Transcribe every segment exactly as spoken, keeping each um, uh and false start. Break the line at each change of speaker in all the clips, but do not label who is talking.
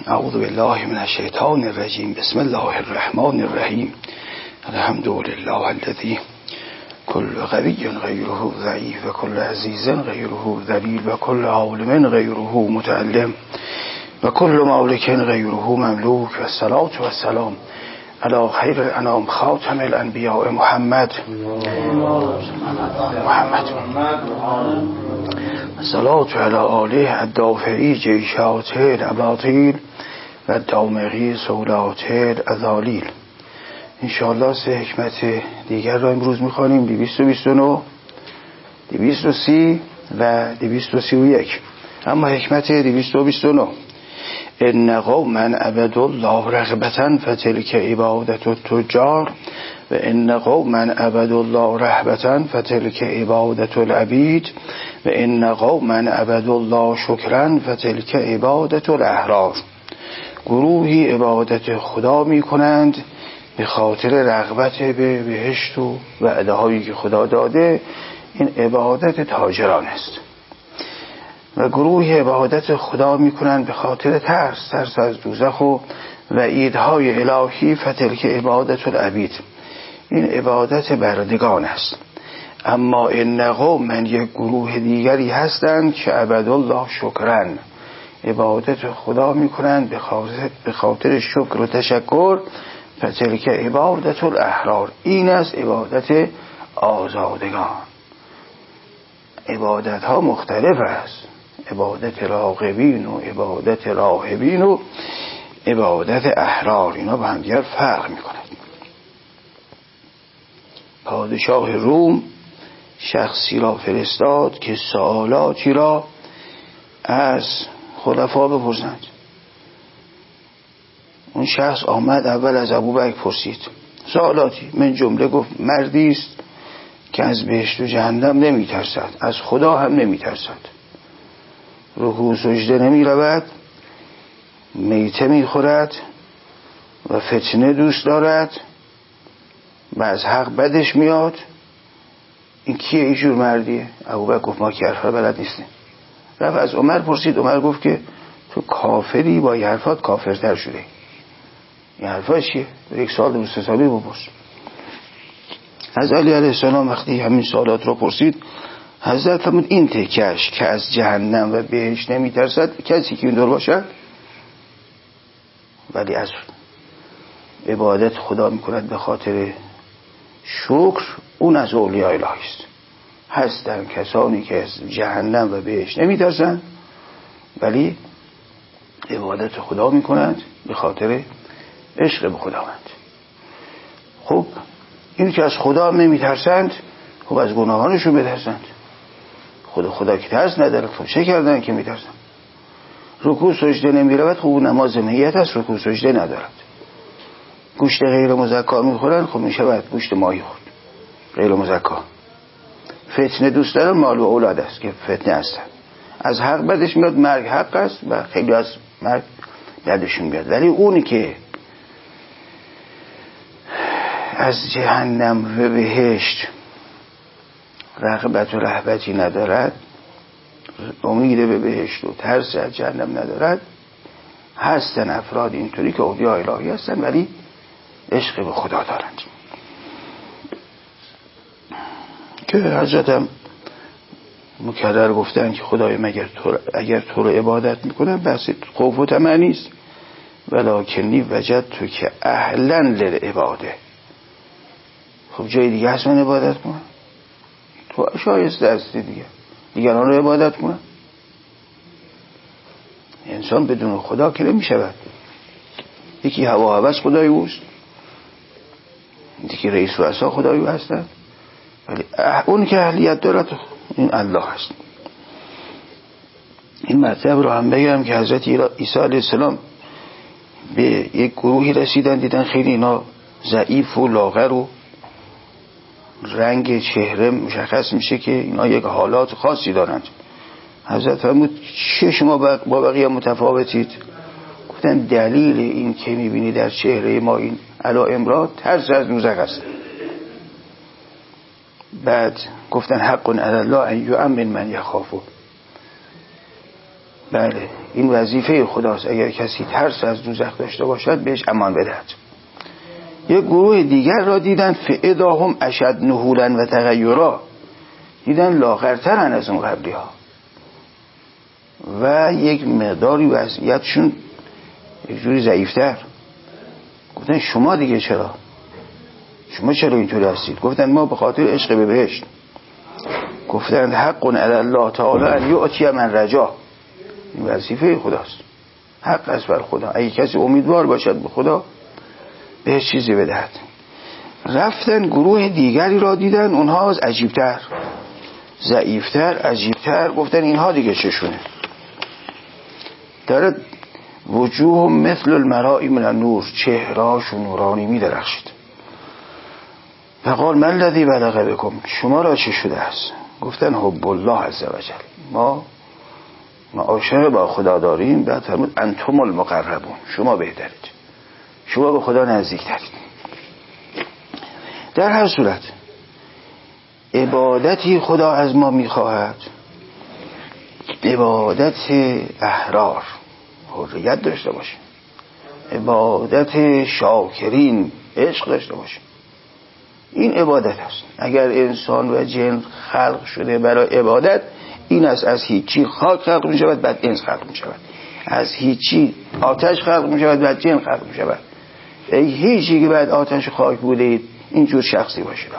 اعوذ بالله من الشیطان الرجیم. بسم الله الرحمن الرحیم. الحمد لله الذی كل قوی غیره ضعیف و کل عزیز غیره ذلیل و کل عالم غیره متعلم و کل مالک غیره مملوک و الصلاة و السلام علی خیر الانام خاتم الانبیاء محمد محمد الصلاة علی آله الدافعی جیشات الاباطیل و دامغی سولات الازالیل. انشاءالله سه حکمت دیگر را امروز میخوانیم. دویست و بیست و نه، دویست و سی و دویست و سی و یک. اما حکمت دویست و بیست و نه: ان قوما عبدوا الله رغبة فتلك عبادة التجار و ان قوما عبدوا الله رهبة فتلك عبادة العبید و ان قوما عبدوا الله شکرا فتلك عبادة الاحرار. گروهی عبادت خدا می کنند به خاطر رغبت به بهشت و وعده هایی که خدا داده. این عبادت تاجران است. و گروهی عبادت خدا می کنند به خاطر ترس ترس از دوزخ و وعیدهای الهی. فتلک عبادت العبید. این عبادت بردگان است. اما ان قوما، یک گروه دیگری هستند که عبد الله شکرن، عبادت خدا می کنند به خاطر, به خاطر شکر و تشکر. فتلک عبادت الاحرار. این است عبادت آزادگان. عبادت ها مختلف است. عبادت راغبین و عبادت راهبین و عبادت احرار، اینا با هم دیگر فرق می کنند. پادشاه روم شخصی را فرستاد که سوالاتی را از خلفا بپرسند. اون شخص آمد اول از ابوبکر پرسید سوالاتی، من جمله گفت مردی است که از بهشت و جهنم نمی ترسد، از خدا هم نمی ترسد، رکوع و سجده نمی رود، میته می خورد و فتنه دوست دارد و از حق بدش میاد. این کیه؟ اینجور مردیه؟ ابوبکر گفت ما که حرفا بلد نیستیم. رفت از عمر پرسید. عمر گفت که تو کافری، با حرفات کافرتر شده. این حرفا چیه؟ یک سال درست حسابی بپرس. از علی علیه السلام وقتی همین سوالات رو پرسید، حضرت فرمود این تکش که از جهنم و بهشت نمی ترسد، کسی که این دور باشد ولی از عبادت خدا می کند به خاطر شکر، اون از اولیاء الهی است. هستن کسانی که از جهنم و بهشت نمی ترسند ولی عبادت خدا می کنند به خاطر عشق به خداوند. خب این که از خدا نمی ترسند، خب از گناهانشون بترسند. خود خدا که ترس ندارد، خب چه کردن که می ترسند؟ رکوع سجده نمی رود، خب نماز میت است، رکوع سجده ندارد. گوشت غیر مزکا می خورند، خب می شود گوشت ماهی خورد غیر مزکا. فتنه دوست دارن، مال و اولاد است که فتنه هستن. از حق بدش میاد، مرگ حق است و خیلی از مرگ بدشون میاد. ولی اونی که از جهنم و بهشت رغبت و رهبتی ندارد، امید به بهشت و ترس از جهنم ندارد، هستن افراد اینطوری که اولیاء الهی هستن ولی عشق به خدا دارند. که حضرت هم مکرر گفتن که خدای مگر تو اگر تو رو عبادت میکنم بحث خوف و طمع نیست، ولکنی وجدت تو که اهلا للعباده. خب جای دیگه هست من عبادت کنم؟ تو شایسته هستی دیگه دیگران رو عبادت کنم؟ انسان بدون خدا که نمی شود. یکی هوا هوس خدای اوست، یکی رئیس و رؤسا خدای او هستن، ولی اون که اهلیت دارد این الله هست. این مطلب رو هم بگم که حضرت عیسی علیه السلام به یک گروهی رسیدن، دیدن خیلی اینا ضعیف و لاغر و رنگ چهره مشخص میشه که اینا یک حالات خاصی دارند. حضرت فرمود چه شما با بقیه متفاوتید؟ گفتن دلیل این که میبینی در چهره ما این علائم را ترس از دوزخ است. بعد گفتن حق علی الله ان یؤمن من یخافه. بله این وظیفه خداست، اگر کسی ترس از دوزخ داشته باشد بهش امان بدهد. یک گروه دیگر را دیدن فئداهم اشد نحولا و تغیرا، دیدن لاغرترن از اون قبلی ها و یک مقداری وضعیتشون یک جوری ضعیفتر. گفتن شما دیگه چرا شما چرا اینطوری هستید؟ گفتن ما به خاطر عشق به بهشت. گفتن حق علی الله تعالی ان یؤتی من رجا، این وظیفه خداست، حق است بر خدا اگه کسی امیدوار باشد به خدا بهش چیزی بدهد. رفتن گروه دیگری را دیدن اونها از عجیبتر، ضعیفتر، عجیبتر. گفتن اینها دیگه چشونه؟ داره وجوه مثل المرائی من النور، چهرهاش نورانی می درخشید. فقال من الذی بلغ بکم، شما را چه شده است؟ گفتن حب الله عز وجل، ما ما عاشق با خدا داریم. بعد فرمود انتم المقربون، شما بهترید، شما به خدا نزدیکترید. در هر صورت عبادتی خدا از ما میخواهد، عبادت احرار، حریت داشته باشیم، عبادت شاکرین، عشق داشته باشیم. این عبادت است. اگر انسان و جن خلق شده برای عبادت، این است از هیچی خاک خلق می شود بعد انس خلق می شود، از هیچی آتش خلق می شود بعد جن خلق می شود. ای هیچی که بعد آتش خاک بودید اینجور شخصی باشید،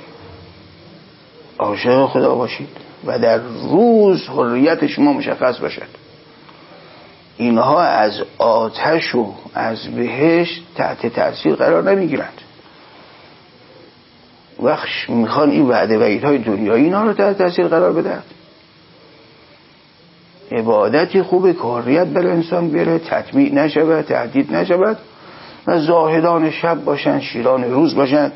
عاشق خدا باشید و در روز حریت شما مشخص باشد. اینها از آتش و از بهشت تحت تأثیر قرار نمیگیرند. وقت میخوان این وعده وعیدهای دنیایی اینا رو تحت تأثیر قرار بدهد. عبادتی خوبه که حریت بر انسان بیاره، تطمیع نشود، تهدید نشود و زاهدان شب باشن، شیران روز باشن.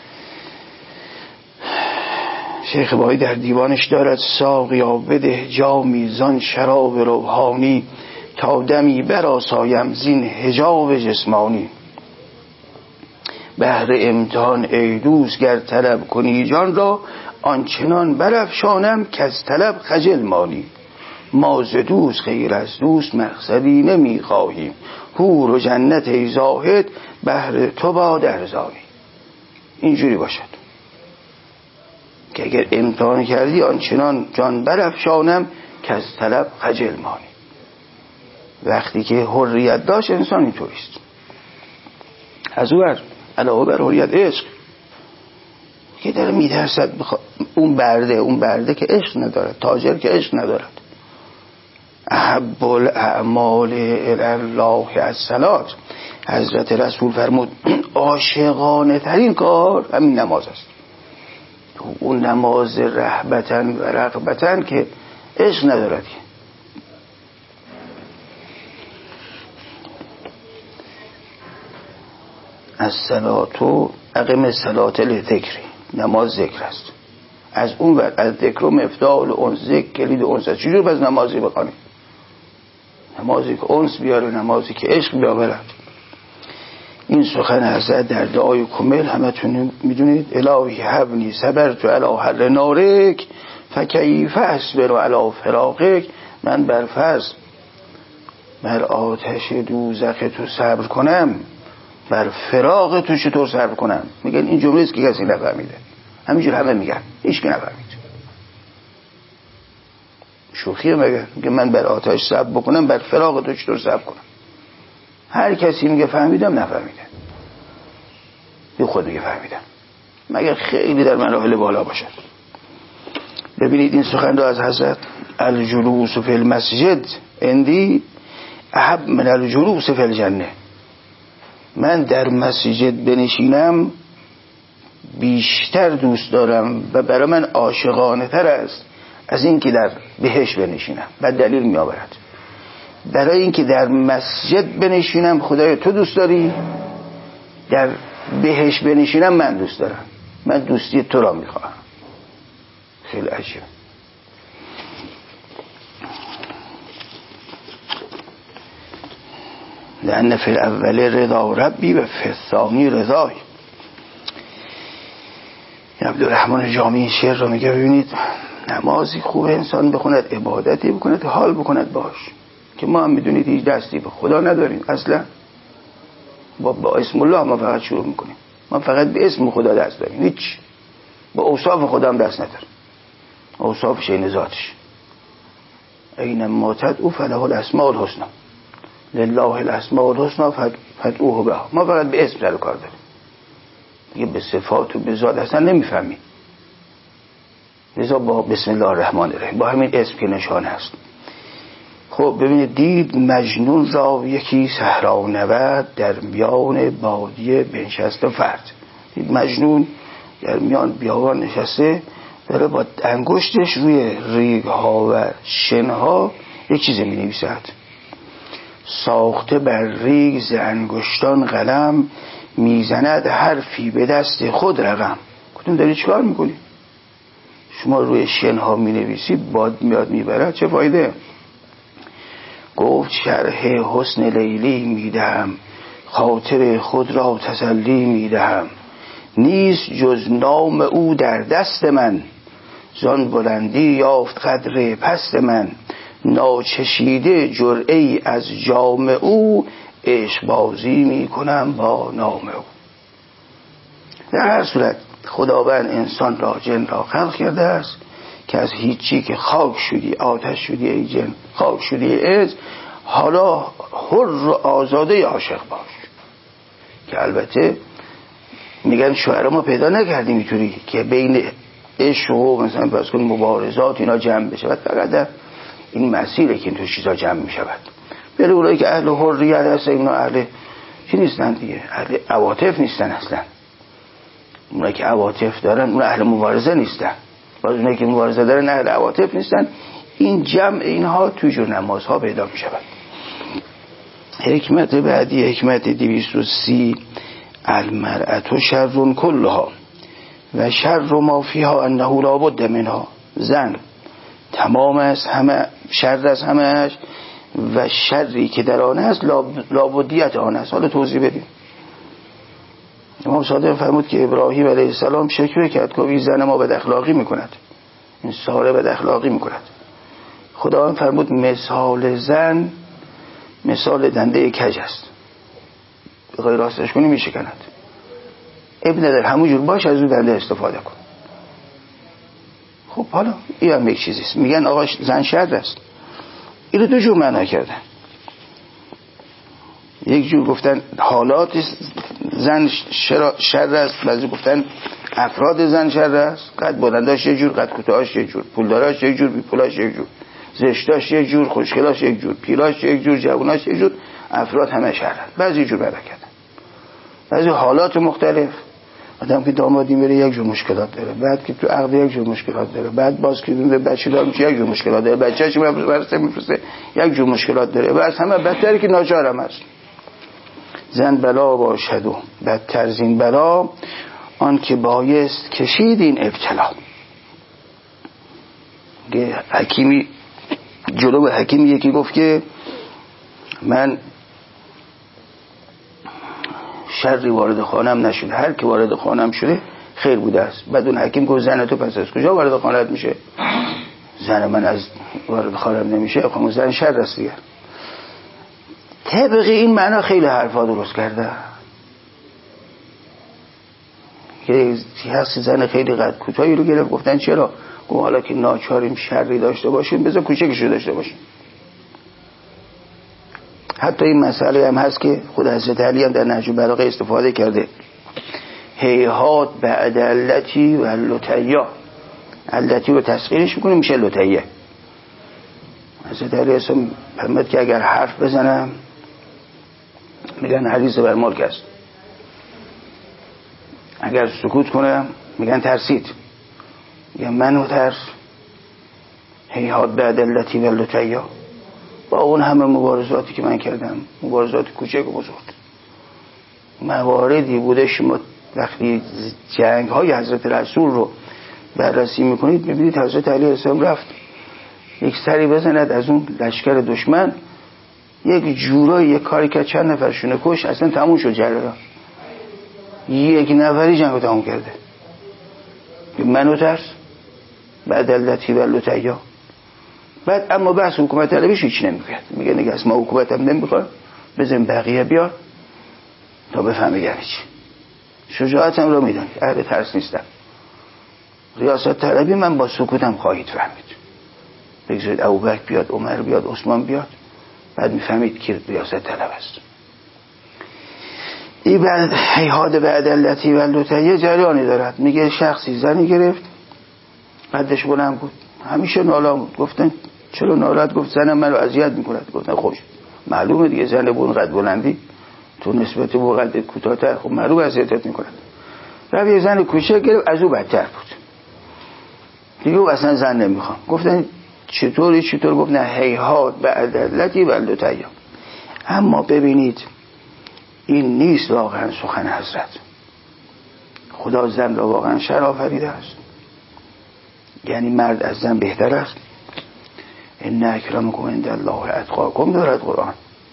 شیخ بایی در دیوانش دارد ساقیا بده جامی زان شراب روحانی تا دمی برآسایم زین حجاب جسمانی. بهر امتحان ای دوست گر طلب کنی جان را آنچنان برافشانم که از طلب خجل مانی. ما ز دوست غیر از دوست مقصدی نمی خواهیم، حور و جنت ای زاهد بهر تو با ارزانی. اینجوری باشد که اگر امتحان کردی آنچنان جان برافشانم که از طلب خجل مانی. وقتی که حریت داشت انسان اینطوریست. از او بر علاوه بر حریت عشق که داره میترسد بخوا... اون برده اون برده که عشق ندارد، تاجر که عشق ندارد. احب الاعمال الی الله الصلات، حضرت رسول فرمود عاشقانه ترین کار همین نماز است. اون نماز رهبتن و رغبتن که عشق ندارد. از صلاتو اقیم الصلاه لذکری، نماز ذکر است. از اون ور از ذکر و مفتاح اون ذکر کلید اونس است. چجور باز نمازی بخوانیم؟ نمازی که اونس بیاره، نمازی که عشق بیاورد. این سخن حضرت در دعای کمل همتون میدونید. الهی حبنی صبرت علی حر نارک فکیف اصبر علی فراقک. من بر فرض بر آتش دوزخ تو صبر کنم، بر فراق تو چطور صبر کنم؟ میگن این جمله است که کسی نفهمیده، همینجور همه میگن، هیچ کی نفهمید. شوخیه مگه؟ میگه من بر آتش صبر بکنم، بر فراق تو چطور صبر کنم؟ هر کسی میگه فهمیدم، نفهمیده. یه خود میگه فهمیدم، مگر خیلی در مراحل بالا باشد. ببینید این سخن رو از حضرت الجلوس فی المسجد اندی احب من الجلوس فی الجنه. من در مسجد بنشینم بیشتر دوست دارم و برای من عاشقانه تر است از این که در بهشت بنشینم. و دلیل می آورد. برای این که در مسجد بنشینم خدای تو دوست داری، در بهشت بنشینم من دوست دارم، من دوستی تو را می خواهم. خیلی عجیب. لأن فی الاول رضا ربی و فی الثانی رضای. عبدالرحمن جامی این شعر رو میگه. ببینید نمازی خوب انسان بخوند، عبادتی بکند، حال بکند باش. که ما هم میدونید هیچ دستی به خدا نداریم اصلا. با, با اسم الله ما فقط شروع میکنیم، ما فقط به اسم خدا دست داریم، هیچ با اوصاف خدا هم دست نداریم. اوصاف شین ذاتش، اینما تدعو فله الاسماء الحسنی، لله الاسماء الحسنی فادعوه بها. ما فقط به اسم سر کار داریم، دیگه به صفات و به ذات اصلا نمیفهمیم. لذا با بسم الله الرحمن الرحیم، با همین اسم که نشانه است. خب ببینید، دید مجنون را یکی صحرا نورد، در میان بادیه بنشسته فرد. دید مجنون در میان بیابان نشسته، داره با انگشتش روی ریگ ها و شن ها یک چیزی می نویسد. ساخته بر ریگ ز انگشتان قلم، میزند حرفی به دست خود رقم. گفتم داری چیکار میکنی؟ شما روی شن ها می نویسی، باد میاد میبرد، چه فایده؟ گفت شرح حسن لیلی میدهم، خاطر خود را تسلی میدهم. نیست جز نام او در دست من، زان بلندی یافت قدر پست من. ناچشیده جرعه‌ای از جام او، عشق بازی میکنم با نام او. در هر صورت خداوند انسان را، جن را خلق کرده است که از هیچی که خاک شدی، آتش شدی ای جن، خاک شدی ای عز، حالا حر و آزاده عاشق باش. که البته میگن شاعر ما پیدا نکردیم اینطوری که بین عشق و مثلا پس کن مبارزات اینا جمع بشه، فقط در این مسیره که این تو چیزا جمع میشود. بله اونایی که اهل حریت هستن اینا اهل چی نیستن دیگه، اهل عواطف نیستن اصلا. اونایی که عواطف دارن اون اهل مبارزه نیستن، باز اونایی که مبارزه دارن اهل عواطف نیستن. این جمع اینها توی جور نمازها پیدا میشود. حکمت بعدی، حکمت دویست و سی، المرأة شر کلها و شر ما فیها انه لا بد منها. زن تمام است، همه شر از همهش، و شری که در آن است لابدیت آن است. حالا توضیح بدیم. امام صادق فرمود که ابراهیم علیه السلام شکوه کرد که این زن ما بد اخلاقی میکند، این ساره بد اخلاقی میکند. خداوند فرمود مثال زن مثال دنده کج است، بخوای راستش کنی میشکند. ابن در همونجور باش، از اون دنده استفاده کن. خب حالا این هم یک چیزیست. میگن آقا زن شر است، این رو دو جور معنا کردن. یک جور گفتن حالات زن شر است، بعضی گفتن افراد زن شر است. قد بلنداش یک جور، قد کوتاهاش یک جور، پولداراش یک جور، بی پولاش یک جور، زشتاش یک جور، خوشگلاش یک جور، پیراش یک جور، جووناش یک جور. افراد همه شر است. بعضی جور معنا کردن، بعضی حالات مختلف. آدم که دامادی میره یک جور مشکلات داره، بعد که تو عقد یک جور مشکلات داره، بعد باز که دونه بچه دار میشه یک جور مشکلات داره، بچه‌اش میفرسته میفرسته یک جور مشکلات داره، و از همه بدتری که ناچارم است. زن بلا باشد و بدتر زین بلا، آن که بایست کشید این ابتلا. حکیمی جلو حکیمی یکی گفت که من شری وارد خانم نشده، هر کی وارد خانم شده خیر بوده است. بعد اون حکیم گفت زن تو پس از کجا وارد خانت میشه؟ زن من از وارد خانم نمیشه، خب زن شر است دیگه. طبق این معنا خیلی حرفا درست کرده. که هست زن خیلی قد کوتاهی رو گرفت، گفتن چرا؟ گفت حالا که ناچاریم شری داشته باشیم بذار کوچکشو داشته باشیم. حتی این مسئله هم هست که خود حضرت علی هم در نهج البلاغه استفاده کرده. هیهات بعد علتی و لطیه. علتی رو تسخیرش میکنه میشه لطیه. حضرت علی اسم فرمود که اگر حرف بزنم میگن حریص بر ملک است، اگر سکوت کنم میگن ترسید. میگن منو ترس. هیهات بعد علتی و لطیه. با اون همه مبارزاتی که من کردم، مبارزات کوچک و بزرگ، مواردی بوده شما وقتی جنگ های حضرت رسول رو بررسی میکنید میبینید حضرت علی السلام رفت یک سری بزند از اون لشکر دشمن، یک جورایی یک کاری که چند نفرشونه کش، اصلا تموم شد جریان. یک نفری جنگ رو تموم کرده. منو ترس بعد علتی و لطیه. بعد اما بحث حکومت طلبیش هیچ نمیگه، میگه نگه ما حکومت هم نمیخوایم، بزن بقیه بیار تا بفهمه یعنی چی. شجاعتم رو میدونید، اهل ترس نیستم. ریاست طلبی من با سکوتم خواهید فهمید. بگذارید ابوبکر بیاد، عمر بیاد، عثمان بیاد، بعد میفهمید که ریاست طلب است. این بعد هیهات به عدالتی و لطیه جریانی دارد. میگه شخصی زنی گرفت، قدش بلند بود، همیشه نالا بود. گفتن چرا نالت؟ گفت زنم منو اذیت میکند. گفتن خوش معلومه دیگه، زن بون قد بلندی تو نسبت به قد کوتاه‌تر، خب معلومه اذیتت میکند. رفت یه زن کوچک گرفت، از او بدتر بود دیگه، او اصلا زن نمیخوام. گفتن چطوری چطور؟ گفت نه هیهات به عدالتی و لطیه. اما ببینید این نیست واقعا سخن حضرت. خدا زن را واقعا شر آفریده است، یعنی مرد از زن بهتر است. ان اکرمکم عند الله اتقاکم دارد قرآن.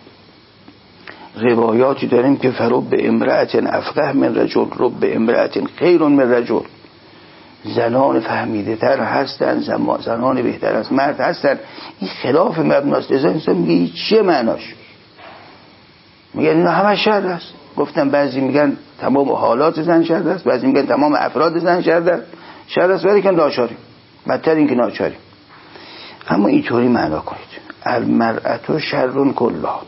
روایاتی داریم که فرب به امرأت افقه من رجل، رب به امرأت خیر من رجل. زنان فهمیده تر هستن، زنان بهتر از مرد هستن. این خلاف مبناست. ازا انسان میگه چیه معناش؟ میگن اینا همه شر است. گفتن بعضی میگن تمام حالات زن شر است، بعضی میگن تمام افراد زن شر است، شر است، ولی که ناچاریم، بدتر این که ناچاریم. اما اینطوری معنا کنید المرأة شر کلها،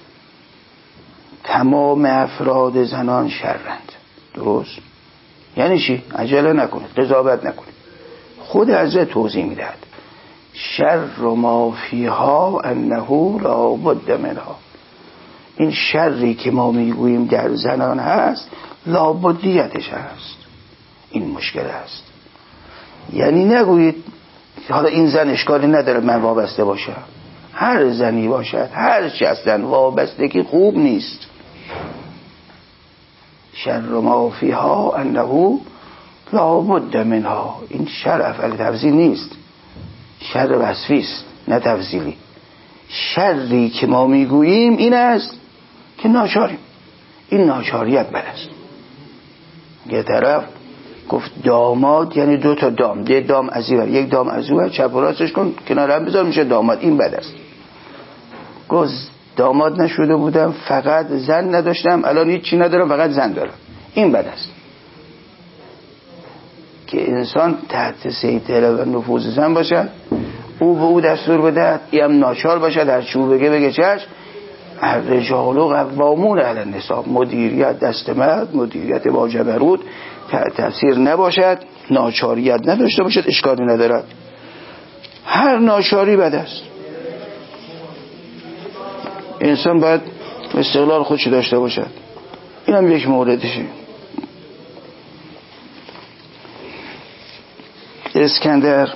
تمام افراد زنان شرند. درست؟ یعنی چی؟ عجله نکنید، قضاوت نکنید. خود حضرت توضیح میدهد شر ما فیها انه لا بد منها. این شری که ما میگوییم در زنان هست لابدیتش هست. این مشکل است. یعنی نگویید حالا این زن اشکالی نداره من وابسته باشم. هر زنی باشد، هر چی هستن، وابستگی خوب نیست. شر ما فیها انه لا بد منها. این شر افعال تفضیل نیست، شر وصفی است نه تفضیلی. شری که ما میگوییم این است که ناچاریم. این ناچاریت بد است. یه طرف گفت داماد یعنی دو تا دام، یک دام از این یک دام از اون، چپ و راستش کن کنار هم بذار میشه داماد. این بد است. گفت داماد نشده بودم فقط زن نداشتم، الان هیچ چی ندارم فقط زن دارم. این بد است. که انسان تحت سیطره و نفوذ زن باشد، او به او دستور بده، این هم ناچار باشد، هر چی بگه بگه چشم. الرجال قوامون علی النساء، مدیریت دست مرد، مدیریت با جبروت تفسیر نباشد، ناچاریت نداشته باشد، اشکالی ندارد. هر ناچاری بد است. انسان باید استقلال خودش داشته باشد. این هم یک موردشه. اسکندر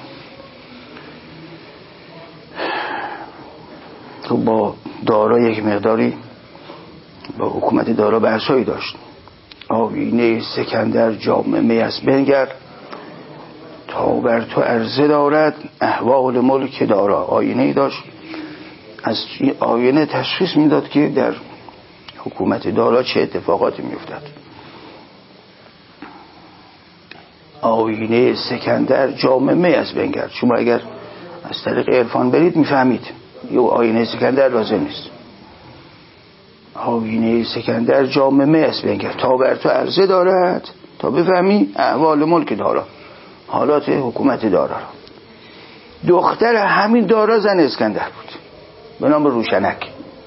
تو با دارا یک مقداری با حکومت دارا بحثایی داشت. آینه سکندر جام می است بنگر، تا بر تو عرضه دارد احوال ملک دارا. آینه داشت، از این آینه تشخیص میداد که در حکومت دارا چه اتفاقاتی میافتد. آینه سکندر جام می است بنگر. شما اگر از طریق عرفان برید میفهمید یه آینه سکندر لازم نیست. آینه سکندر جام می است بنگر، تا بر تو عرضه دارد، تا بفهمی احوال ملک دارا، حالات حکومت دارا. دختر همین دارا زن اسکندر بود به نام روشنک.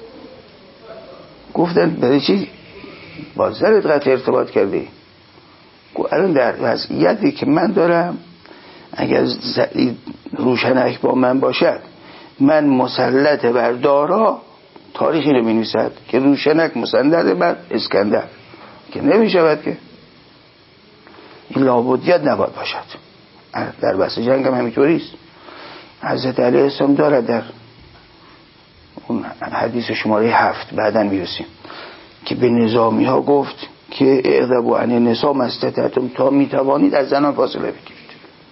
گفتن برای چی با زنت قطع ارتباط کردی؟ الان در وضعیتی که من دارم اگر روشنک با من باشد، من مسلط بر دارا. تاریخ اینو می‌نویسد که روشنک مسلط بر اسکندر، که نمی‌شود که. این لابدیت نباید باشد. در بحث جنگ هم همینطوری است. حضرت علیه السلام دارد در اون حدیث شماره هفت بعداً می‌رسیم که به نظامی ها گفت که اعذبوا عن النساء ما استطعتم، تا میتوانید از زنان فاصله بگیرید.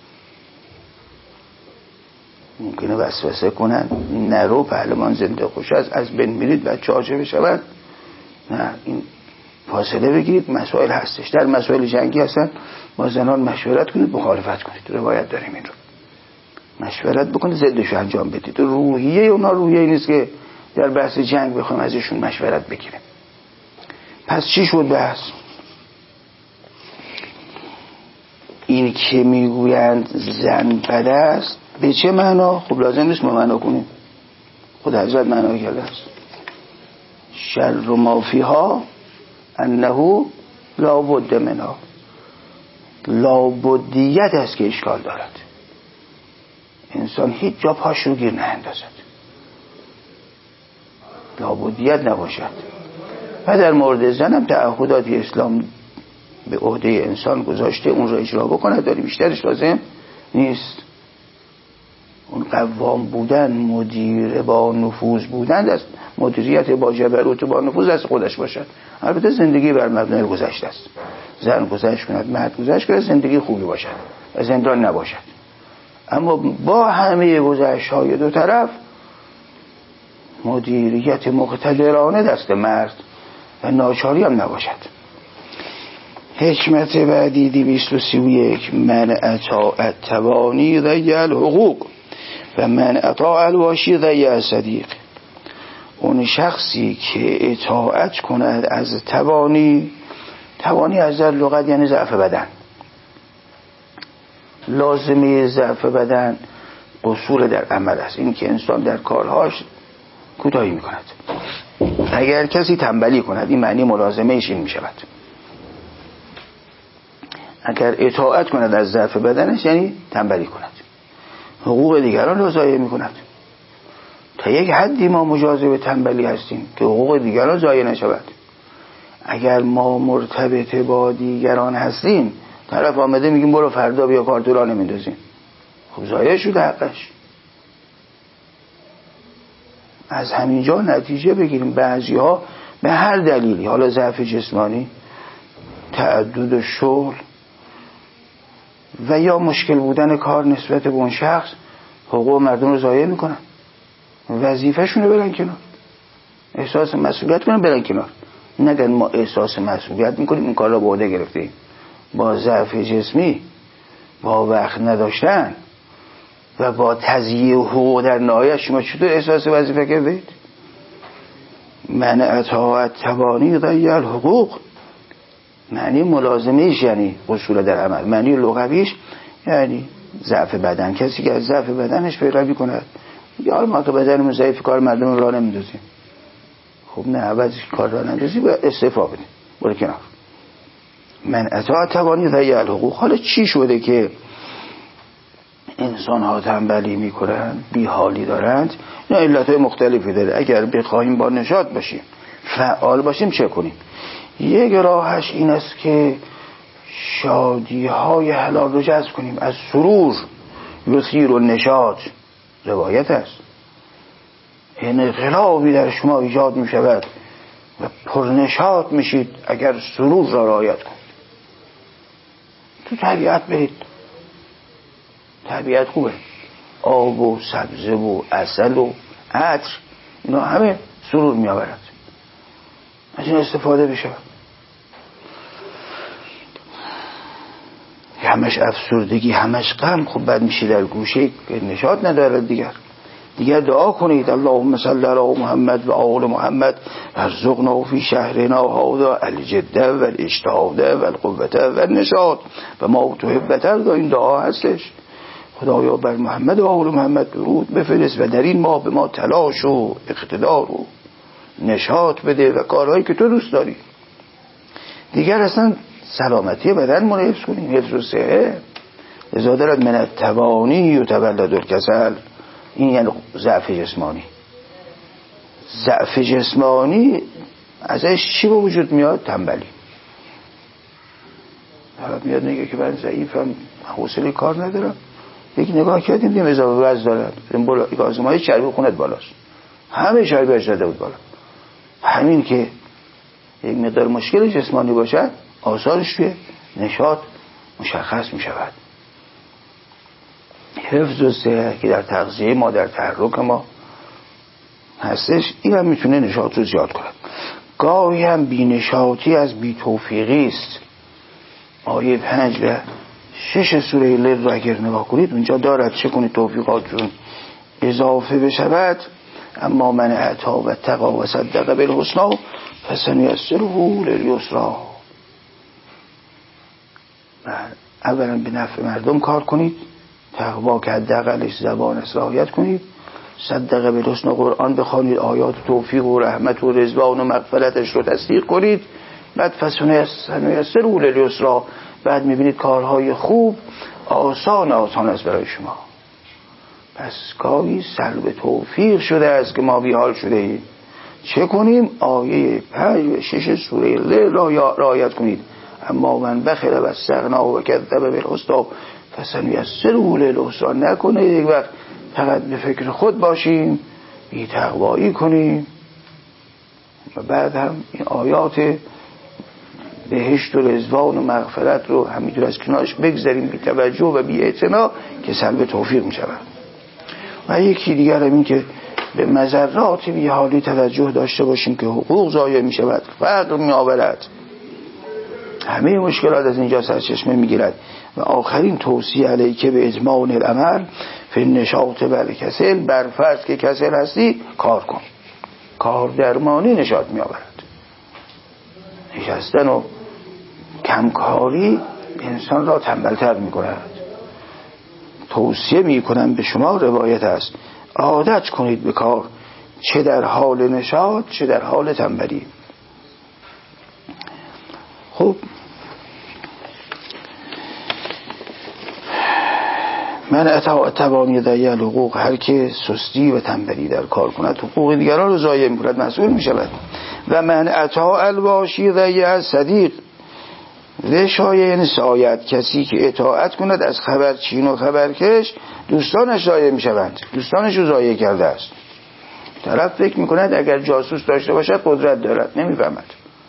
ممکنه وسوسه کنن نرو پهلوان زنده خوش است، از بین میرید بچه ها چه بشود. نه، این فاصله بگیرید. مسائل هستش، در مسائل جنگی هستن با زنان مشورت کنید، مخالفت کنید. روایت داریم این رو. مشورت بکنید ضدش انجام بدید. روحیه اونا روحیه نیست که در بحث جنگ بخوایم ازشون مشورت بگیریم. پس چی شد بحث؟ این که میگویند زن بد است به چه معنا؟ خب لازم نیست ما معنا کنیم، خود حضرت معنا کرده است. شر و مافیها انه لابد منها، لابدیت است که اشکال دارد. انسان هیچ جا پاش رو گیر ناندازد، لابدیت نباشد. و در مورد زن هم تعهداتی اسلام به عهده انسان گذاشته، اون رو اجرا بکنه، داری بیشترش لازم نیست. اون قوام بودن، مدیر با نفوذ بودن است، مدیریت با جبروت با نفوذ از خودش باشد. البته زندگی بر مبنای گذشته است، زن گذشت کند مرد گذشت کند، زندگی خوبی باشد و زندان نباشد. اما با همه گذشت های دو طرف مدیریت مقتدرانه دست مرد و ناچاری هم نباشد. حکمت بعدی دویست و سی و یک من اطاع توانی ضیع الحقوق و من اطاع الواشی ضیع صدیق. اون شخصی که اطاعت کند از توانی، توانی از در لغت یعنی ضعف بدن، لازمه ضعف بدن قصور در عمل است، این که انسان در کارهاش کوتاهی میکند. اگر کسی تنبلی کند این معنی ملازمه ایش این میشود. اگر اطاعت کند از ضعف بدنش یعنی تنبلی کند، حقوق دیگران را ضایع میکند. تا یک حدی ما مجاز به تنبلی هستیم که حقوق دیگران ضایع نشود. اگر ما مرتبط با دیگران هستیم، طرف آمده میگیم برو فردا بیا کارت را نمیندازیم، خب ضایع شده حقش. از همینجا نتیجه بگیریم بعضی ها به هر دلیلی، حالا ضعف جسمانی، تعدد شغل و یا مشکل بودن کار نسبت به اون شخص، حقوق مردم رو ضایع میکنن، وظیفه‌شون رو برن کنار، احساس مسئولیت کنن برن کنار. نگن ما احساس مسئولیت میکنیم این کار را به عهده گرفتیم. با ضعف جسمی، با وقت نداشتن و با تضییع حقوق در نهایت شما چطور احساس وظیفه کردید؟ من اطاع توانی ضیع الحقوق، معنی ملازمهش یعنی قصور در عمل، معنی لغویش یعنی ضعف بدن. کسی که از ضعف بدنش پیروی کند، یا ما که بدنمون ضعیف کار مردم را نمیندازیم، خب نه، عوض کار را نمیندازی و استعفا بدیم، برو کنار. من اطاع توانی ضیع الحقوق. حالا چی شده که انسان ها تنبلی میکنن، بیحالی دارند؟ نه، علتهای مختلفی داره. اگر بخواهیم با نشاط باشیم، فعال باشیم، چه کنیم؟ یک راهش این است که شادی های حلال رو جذب کنیم. از سرور یثیر و نشاط روایت است، انقلابی در شما ایجاد می شود و پرنشاط میشید اگر سرور را رعایت کنید. تو طبیعت برید، طبیعت خوبه، آب و سبزه و عسل و عطر، اینا همه سرور می آورد، از این استفاده بشه. همش افسردگی، همش غم، خب بعد میشه در گوشه که نشاط ندارد دیگر. دیگر دعا کنید اللهم صل علی محمد و آل محمد ارزقنا فی شهرنا هذا الجد و الاشتهاد و القوت و النشاط و ما تحب ترضا. این دعا هستش، خدایا بر محمد و آل محمد درود بفرست و در این ماه به ما تلاش و اقتدار و نشاط بده و کارهایی که تو دوست داری. دیگر اصلا سلامتی بدن ما رو حفظ کنیم، حفظ و صحه. لذا دارد من التوانی و تولد الکسل، این یعنی ضعف جسمانی. ضعف جسمانی ازش چی به وجود میاد؟ تنبلی. طرف میاد میگه که من ضعیفم، حوصله کار ندارم. یک نگاه کردیم دیدیم اضافه وزن دارد، این بالا آزمایش چربی خونت بالاست، همه چربی اش زده بود بالا. همین که یک مقدار مشکل جسمانی باشد، آثارش توی نشاط مشخص می شود. حفظ و صحت که در تغذیه ما، در تحرک ما هستش، این هم میتونه نشاط رو زیاد کند. گاهی هم بی نشاطی از بی توفیقی است. آیه پنج و شش سوره لیل رو اگر نگاه کنید اونجا دارد چه کنید توفیقاتون اضافه بشود. اما من اعطا و اتقی و صدق بالحسنی فسنیسره للیسری. اولا به نفع مردم کار کنید، تقوا که حداقلش زبان اصلاحیت کنید، صدق بالحسنی قرآن بخوانید، آیات توفیق و رحمت و رضوان و مغفرتش رو تصدیق کنید. بعد فسنیسره للیسری، بعد میبینید کارهای خوب آسان آسان است برای شما. پس کاری سلب توفیق شده است که ما بیحال شده ایم. چه کنیم؟ آیه پنج و شش سوره لیل را رعایت کنید. اما من بخل و استغنا و کذب بالحسنی فسنیسره للیسری. نکنه یک وقت فقط به فکر خود باشیم، بی تقوایی کنیم و بعد هم این آیات بهشت و رضوان و مغفرت رو همینطور از کنارش بگذاریم بی توجه و بی اعتنا که سلب توفیق می شود. و یکی دیگر هم این که به مضرات بی حالی توجه داشته باشیم که حقوق ضایع می شود، فقر می آورد، همه مشکلات از اینجا سرچشمه می گیرد. و آخرین توصیه علیه به اجماع العمل فی نشاط بر کسل، بر فرض که کسل هستی کار کن. کار درمانی نشاط می آورد. نشستن و کمکاری انسان را تنبلتر می کند. توصیه می کنم به شما، روایت است، عادت کنید به کار، چه در حال نشاط چه در حال تنبلی. خب من اتا توانی ضیع حقوق، هر که سستی و تنبلی در کار کند حقوق دیگران رو ضایع می کند، مسئول می شود. و من اتا الواشی ضیع صدیق، وشای یعنی سایت، کسی که اطاعت کند از خبرچین و خبرکش دوستانش ضایع می شوند، دوستانش رو ضایع کرده است. طرف فکر می کند اگر جاسوس داشته باشد قدرت دارد، نمی فهمد.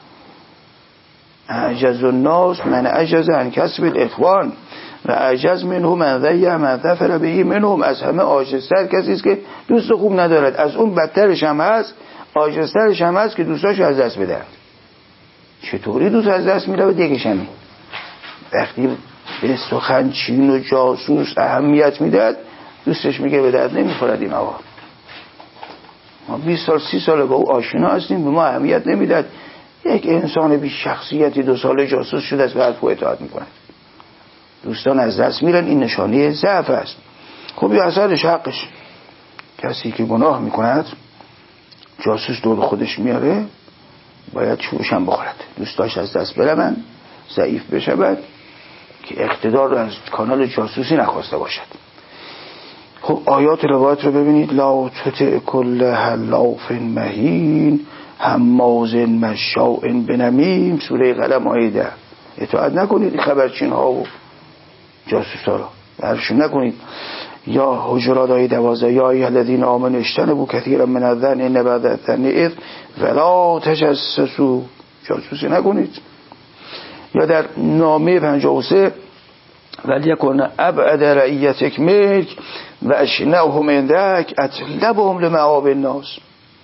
اعجز الناس من اعجز عن کسب الاخوان و اعجز منه من ضیع من ظفر به منهم. از همه عاجزتر کسی است که دوست خوب ندارد، از اون بدترش هم هست، عاجزترش هم هست که دوستاشو از دست بدهد. چطوری دوست از دست میره؟ به دیگشمی وقتی به سخن چین و جاسوس اهمیت میدهد دوستش میگه به درد نمیخورد این آقا، ما بیست سال سی سال با او آشنا هستیم به ما اهمیت نمیدهد. یک انسان بی شخصیتی دو ساله جاسوس شده است و حرف اطاعت میکند، دوستان از دست میرن. این نشانه ضعف است. خب یا اثرش حقش، کسی که گناه میکند جاسوس دور خودش میاره باید چوبش هم بخورد، دوستاش از دست برون، ضعیف بشود که اقتدار رو از کانال جاسوسی نخواسته باشد. خب آیات روایت رو ببینید. لا تطع کل حلاف مهین هماز مشاء بنمیم، سوره قلم آیه ده. اطاعت نکنید خبرچین ها و جاسوس ها رو، حرفشون نکنید. یا حجرات آیه دوازده، یا ایها الذین آمنوا اجتنبوا کثیرا من الظن ان بعض الظن اثم ولا تجسسوا، جاسوسی نکنید. یا در نامه پنجاه و سه ولیکن ابعد رعیتک منک و اشنعهم عندک اطلبهم لمعاب الناس.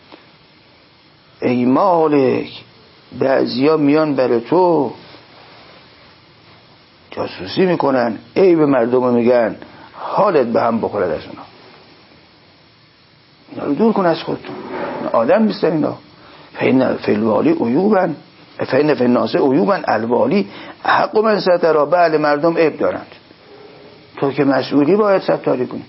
ای مالک بعضیا میان برای تو جاسوسی میکنن، ای به مردم میگن حالت به هم بخورد از اونا. اینا رو دور کن از خودتون، آدم نیستن اینا. فین فالوالی عیوبن فین فی الناس عیوبن الوالی حق من سترا، بله مردم عیب دارند، تو که مسئولی باید ستاری کنی.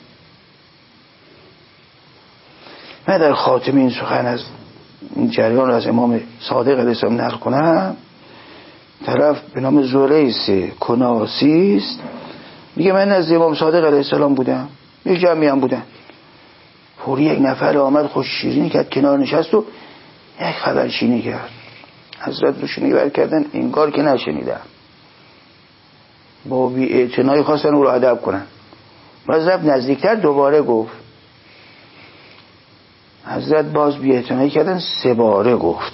من در خاتمه این سخن از این جریان رو از امام صادق علیه السلام نقل کنم. طرف به نام زریس کناسی است، میگه من از امام صادق علیه السلام بودم، یک جمعی هم بودن. پوری یک نفر آمد خوش شیرینی کرد، کنار نشست و یک خبرچینی کرد. حضرت رو شنیده بر کردن انگار که نشنیدم، با بی اعتنایی خواستن او رو ادب کنن. حضرت نزدیکتر دوباره گفت، حضرت باز بی اعتنایی کردن، سه باره گفت.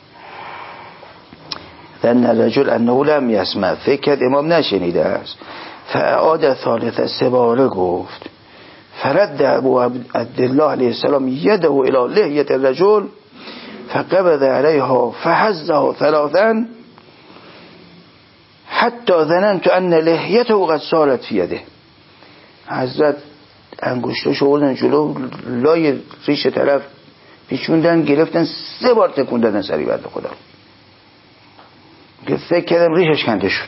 ظن الرجل انه لم یسمع، فکر کرد امام نشنیده است. فاعاد ثالثه، سه باره گفت. فرد ابو عبدالله علیه السلام یده الی لحیه الرجل فقبض علیها فحزها ثلاثا حتی ظننت ان لحیته قد سالت فی یده. حضرت انگشتاشو آوردن جلو، لای ریش طرف پیچوندن، گرفتن، سه بار تکون دادن سری بنده خدا که فکر کردم ریشش کنده شد.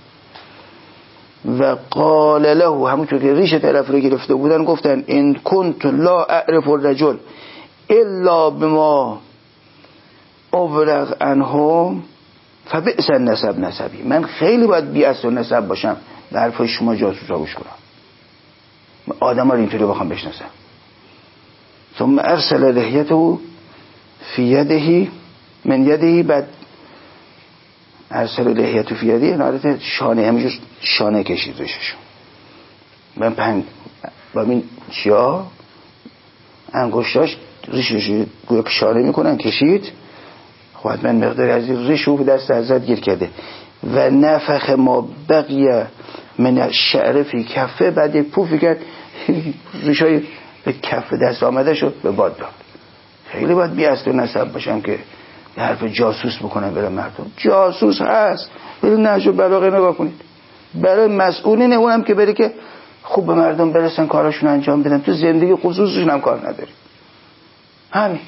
و قال له، همونطور که ریش طرف رو گرفته بودن گفتن ان کنت لا اعرف الرجل الا بما ابلغ عنهم فبئس النسب نسبی. من خیلی باید بی اصل و نسب باشم به حرفای شما جاسوسا گوش کنم، آدم ها رو اینطوری بخوام بشناسم. ثم ارسل لحیته فی یده من یده، بعد ارسل لحیته فی یده نارت شانه، همینجور شانه کشید ریششو. من پنج با این چیا انگشتاش ریششو گویا شانه میکنن، کشید. خب من مقداری از ریشو به دست حضرت گیر کرده. و نفخ ما بقیه من الشعر فی کفه، بعد یک پوفی کرد، ریشای به کف دست آمده شد، به باد داد. خیلی باید بی اصل و نسب باشم که حرف جاسوس بکنم برای مردم. جاسوس هست، برای نهج البلاغه نگاه کنید، برای مسئولین اونم که بره که خوب به مردم برسن، کاراشون انجام بدن، تو زندگی خصوصشون هم کار نداری. همین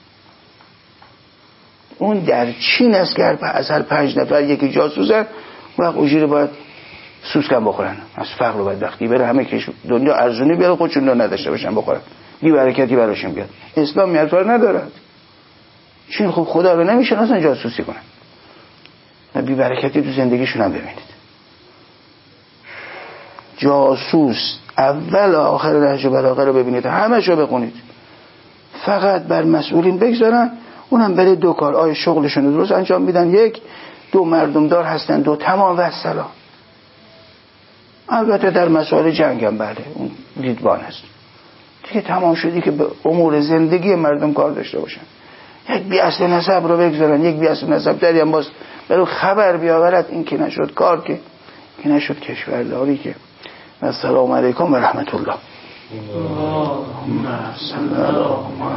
اون در چین است که از هر پنج نفر یکی جاسوسن، وقت اجیر باید سوسکن بخورن، از فقر و بدبختی بره همه که دنیا ارزونی بیاره، خودشون رو نداشته باشن بخورن، بی برکتی براشون بیاد. اسلام میارتوار ندارد. چین خب خدا رو نمیشناسن جاسوسی کنن و بی برکتی تو زندگیشون هم ببینید. جاسوس اول آخر نهج البلاغه رو ببینید، همه شو بخونید، فقط بر مسئولین بگذارن، اونم بره دو کار، آیا شغلشون رو درست انجام میدن، یک دو مردم دار هستن، دو تمام و سلام. البته در مسائل جنگ هم بله اون دیدبان هست دیگه، تمام شدی که به امور زندگی مردم کار داشته باشن. یک بی اصل نسب رو بگذارن، یک بی اصل نسب داری هم باز برو خبر بیاورد، این که نشد کار، که که نشد کشورداری، که. السلام علیکم و رحمت الله.